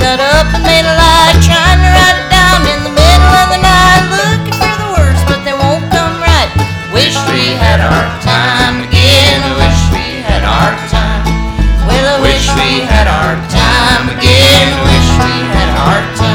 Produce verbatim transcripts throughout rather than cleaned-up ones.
got up and made a lie, trying to write it down in the middle of the night, looking for the words, but they won't come right. Wish we had our time again. I wish we had our time. Well, I wish we had our time again. I wish we had our time.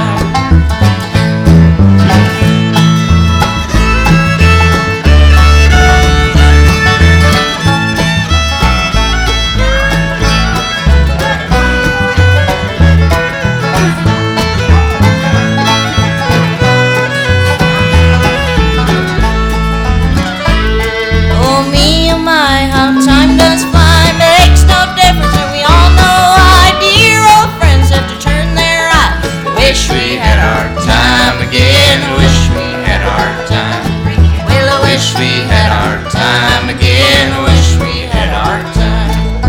Wish we had our time again. I wish we had our time. Well, I wish we had our time again. I wish we had our time.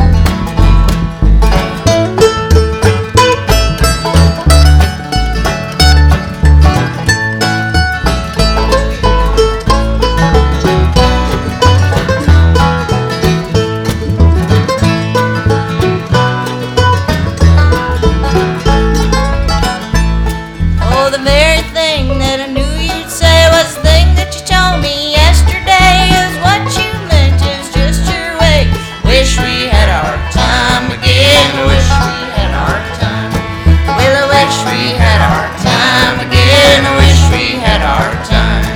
The very thing that I knew you'd say was the thing that you told me yesterday is what you meant is just your way. Wish we had our time again. I wish we had our time. Well, I wish we had our time again. I wish we had our time.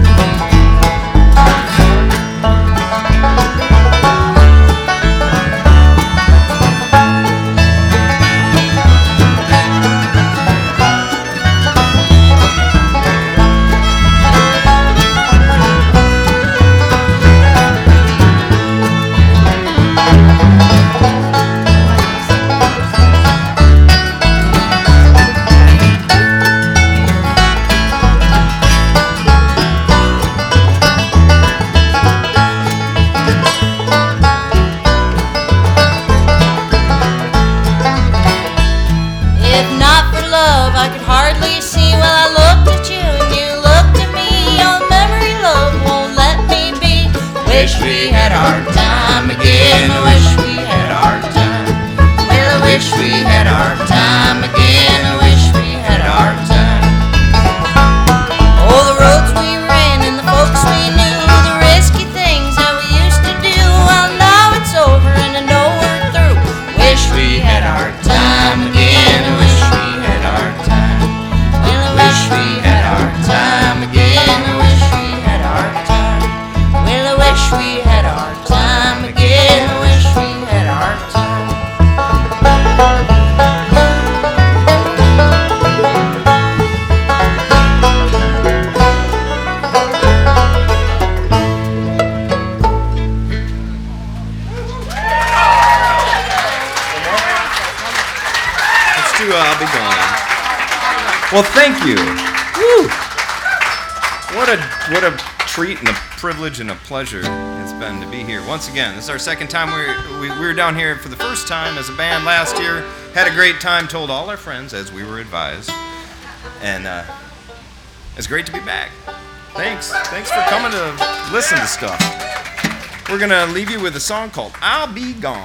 If not for love, I could hardly see. Well, I looked at you and you looked at me. Your memory, love, won't let me be. Wish we had our time again. I wish we had our time. Well, I wish we had our time again. I wish we had our time. Oh, the roads we ran and the folks we knew, the risky things that we used to do. Well, now it's over and I know we're through. Wish we had our time again. I wish we had our time. Well, I wish we had our time again. I wish we had our time. Well, I wish we had our time again. I wish we had our time. Let's do uh, I'll Be Gone. Well, thank you. Woo. What a what a treat and a privilege and a pleasure it's been to be here once again. This is our second time we're, we we were down here for the first time as a band last year. Had a great time. Told all our friends as we were advised, and uh, it's great to be back. Thanks. Thanks for coming to listen to stuff. We're gonna leave you with a song called "I'll Be Gone."